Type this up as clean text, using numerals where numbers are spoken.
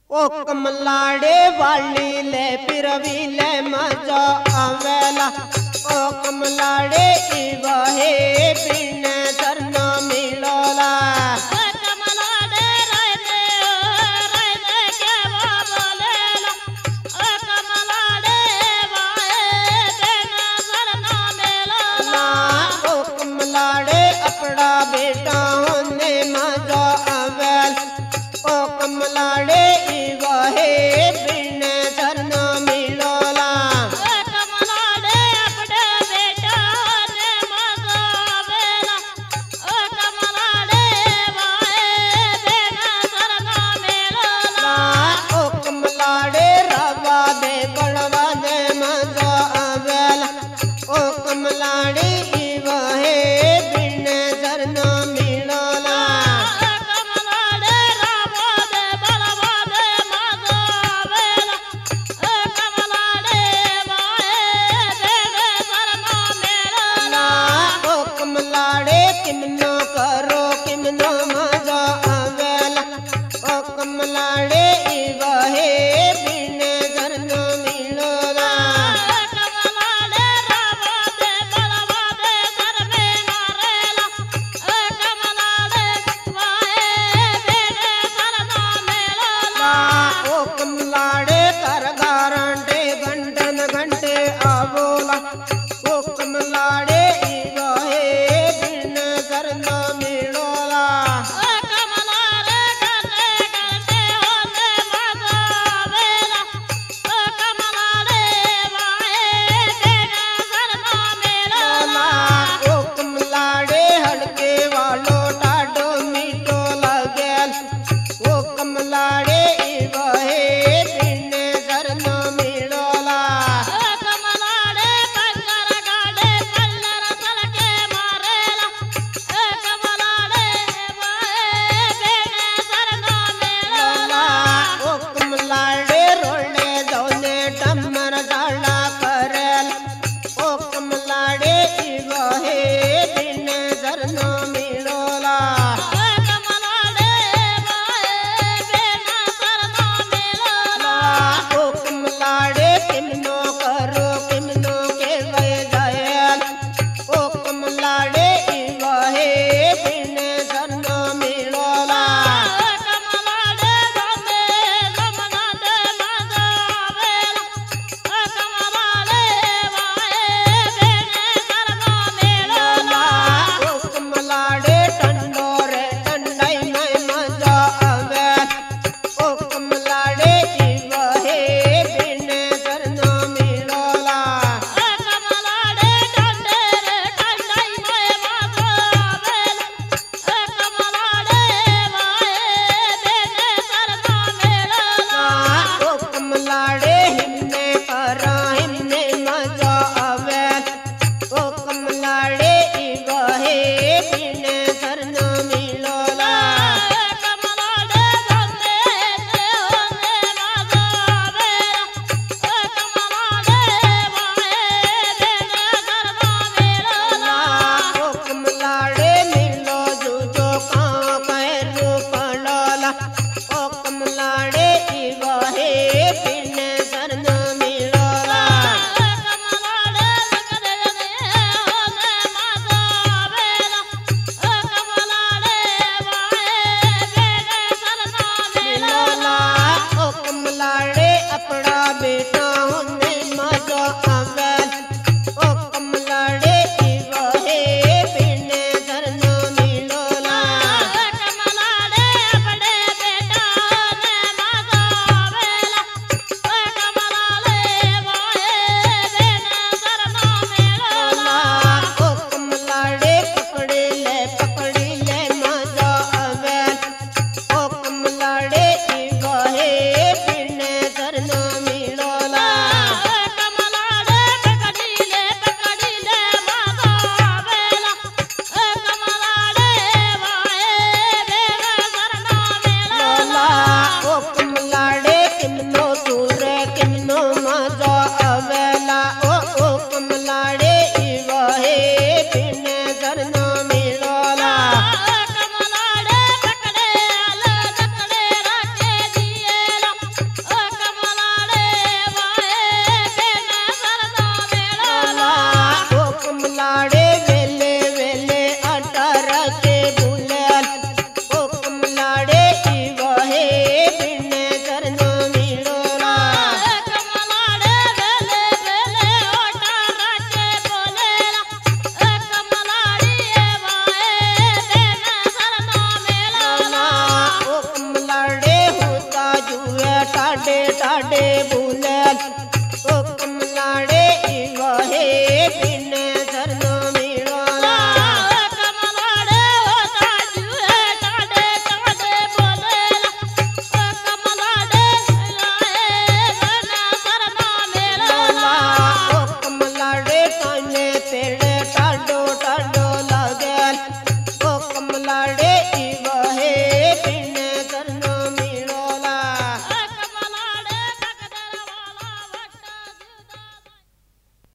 ओ कमलाड़े वाली ले पिरवी ले मजा आवेला। ओ कमलाड़े इवाहे बिन सरना मिलोला। कमलाड़े रहने के वो बोलेला। ओ कमलाड़े वाहे बिन सरना मिलोला। ओ कमलाड़े अपना बेटा होने मजा आवेला। ओ कमलाड़े इवाहे बिन सरना मिलोला। कमलाड़े अपने बेटा ने मजा आवेला। ओ कमलाड़े वाहे बिन सरना मिलोला। ओ कमलाड़े रवा दे बड़वा दे मजा आवेला। ओ कमलाड़े इवाहे बिन सरना मिलोला। कमलाड़े रावा दे बलवा दे मजा आवेला। कमलाड़े वाहे बिन सरना मिलोला। ओ कमलाड़े किमनो करो किमनो मजा आवेला। ओ कमलाड़े इवाहे बिन सरना मिलोला। कमलाड़े रावा दे बलवा दे सर में मारेला। कमलाड़े वाहे बिन सरना मिलोला। ओ कमलाड़े कर गारंटे घंटन घंटे आवोला। ओ कमलाड़े इवाहे बिन सरना मिलोला। कमलाड़े करते करते होने मजा आवेला। कमलाड़े वाहे बिन सरना मिलोला। ओ कमलाड़े हड़के वालो टाडो मीठो लगेल। ओ कमलाड़े इवाहे बिन सरना मिलोला। कमलाड़े कंजर गाड़े कल्लर सलके मारेला। कमलाड़े वाहे बिन सरना मिलोला। ओ कमलाड़े रोले दौने टमर डाला करेल। ओ कमलाड़े इवाहे बिन सरना मिलोला। कमलाड़े वाहे बिन सरना मिलोला। ओ कमलाड़े किमनो करो किमनो के वय जायल। ओ कमलाड़े इवाहे बिन सरना मिलोला। कमलाड़े जाने जमना दे मजा आवेला। कमलाड़े वाहे बिन सरना मिलोला। ओ कमलाड़े टंडोरे टंडई में मजा आवेल। ओ कमलाड़े इवाहे बिन सरना मिलोला। कमलाड़े टंडेरे टंडई में मजा आवेला। कमलाड़े वाहे बिन सरना मिलोला। ओ कमलाड़े हिमने करा हिमने मजा आवेल। ओ कमलाड़े इवाहे बिन सरना मिलोला। कमलाड़े जाने होने मजा आवेला। कमलाड़े वाहे बिन सरना मिलोला। ओ कमलाड़े मिलो जूजो कां कहे रूप लोला। ओ कमलाड़े इवाहे बिन सरना मिलोला। कमलाड़े लगदे होने मजा आवेला। कमलाड़े वाहे बिन सरना मिलोला। ओ कमलाड़े अपना बेटा होने मजा आवेल। ओ कमलाड़े इवाहे बिन सरना मिलोला। कमलाड़े अपने बेटा ने लाडे